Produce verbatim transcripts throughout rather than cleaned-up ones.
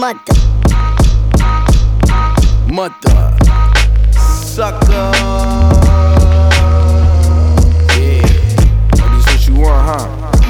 Mother. Mother. Sucker. Yeah. Oh, this what you want, huh?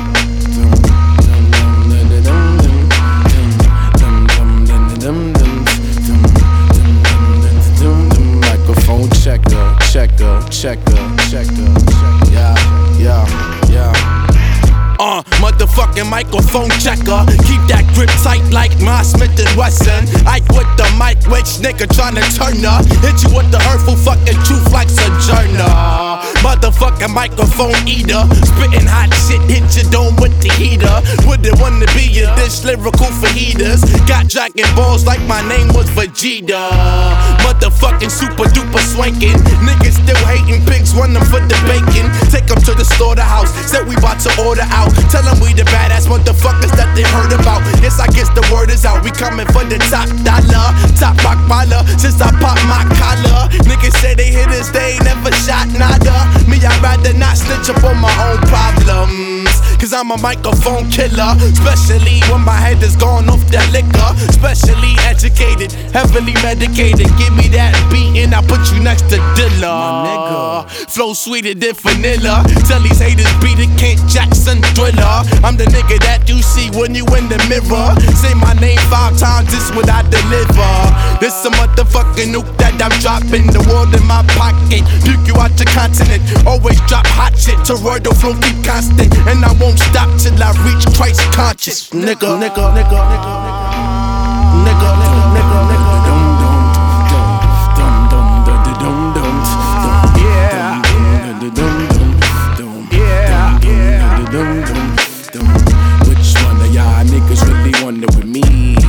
Microphone checker, checker, checker, checker, checker. Yeah, yeah, yeah. Uh, motherfucking microphone checker. Keep that grip tight like my Smith and Wesson. Ike with the mic, which nigga tryna turn up. Hit you with the hurtful fucking truth like Sojourner. Motherfucking microphone eater. Spitting hot shit, hit your dome with the heater. Wouldn't wanna be a dish lyrical for heaters. Got dragon balls like my name was Vegeta. Motherfucking super duper swanking. Niggas still hating, pigs run them for the bacon. Take them to the slaughterhouse, said we bout to order out. Tell them we the badass motherfuckers that they heard about. Yes, I guess the word is out. We coming for the top dollar, top rock baller. Since I popped my collar, niggas say they hit us, they ain't never shot nada. Me, I'd rather not snitch up on my own problems, cause I'm a microphone killer. Especially when my head is gone off that liquor. Especially educated, heavily medicated. Give me that beat and I put you next to Dilla. My nigga, flow sweeter than vanilla. Tell these haters beat it, Kent Jackson Thriller. I'm the nigga that you see when you in the mirror. Say my name five times, this what I deliver. This a motherfucking nuke that I'm dropping. The world in my pocket, puke you out your continent. Always drop hot shit, toroidal flow keep constant. And I won't stop till I reach Christ conscious. Nigga, nigga, nigga, nigga, nigga, nigga, nigga, nigga, dum dum dum dum dum dum dum dum. Yeah, dum dum yeah, yeah, dum dum dum. Which one of y'all niggas really wonder with me?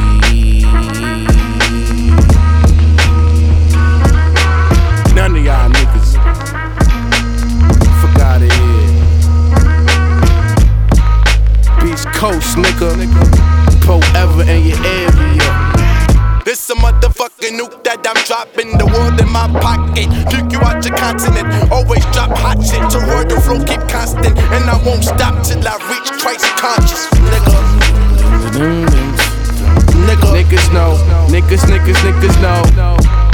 None of y'all niggas. Fuck outta here. Beast Coast, nigga. Forever in your area. This a motherfucking nuke that I'm dropping. The world in my pocket, puke you out your continent. Always drop hot shit, toroidal flow keep constant. And I won't stop till I reach Christ conscious. Nigga, nigga, niggas know, niggas, niggas, niggas know.